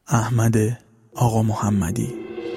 احمد آقا محمدی.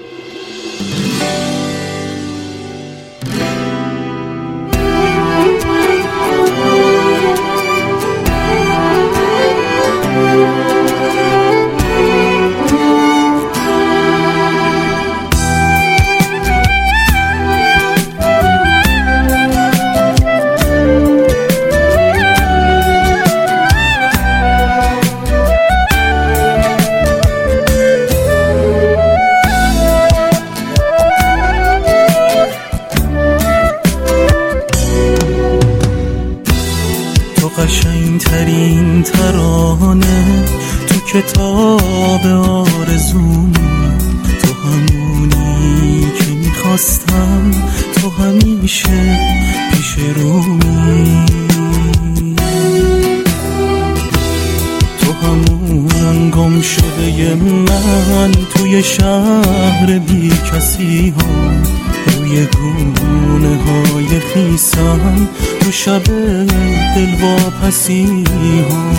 قشنگترین ترانه تو کتاب آرزوم، تو همونی که میخواستم، تو همیشه پیش رومی، تو همون گم شده من توی شهر بی کسی ها، روی گونه های خیسم تو شب دلواپسی ها.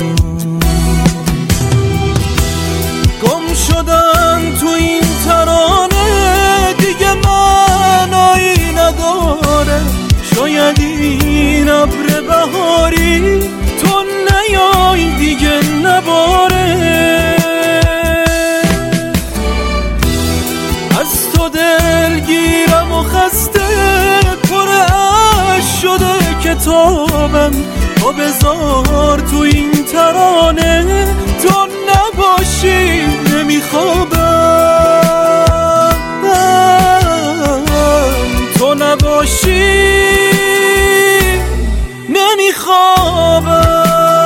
گم شدن تو این ترانه دیگه معنایی نداره، شاید این ابر بهاری تو نیای دیگه نباره. از تو دلگیرم و خسته پر عشق شده کتابم، تو بذار تو این ترانه تو نباشی نمیخوابم، تو نباشی نمیخوابم.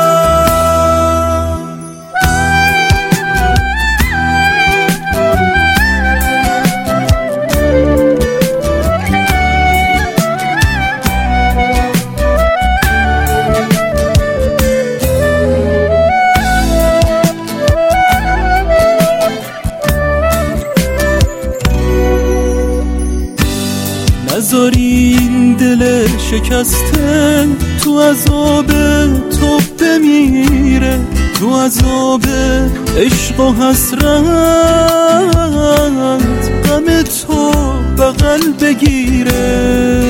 نذاری این دل شکسته تو عذاب تو بمیره، تو عذاب عشق و حسرت غم تو بغل بگیره.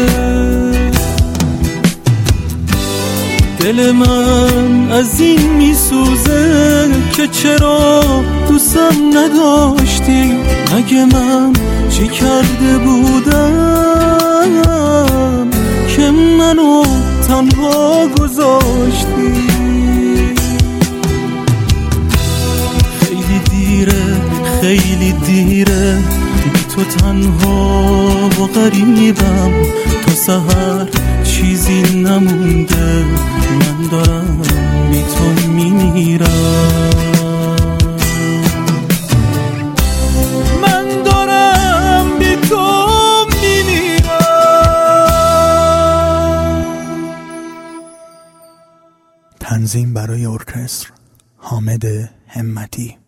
دل من از این میسوزه که چرا دوستم نداشتی، مگه من چی کرده بودم که منو تنها گذاشتی. خیلی دیره خیلی دیره بی تو تنها و غریبم، تا سحر چیزی نمونده، من دارم بی تو میمیرم. تنظیم برای ارکستر حامد همتی.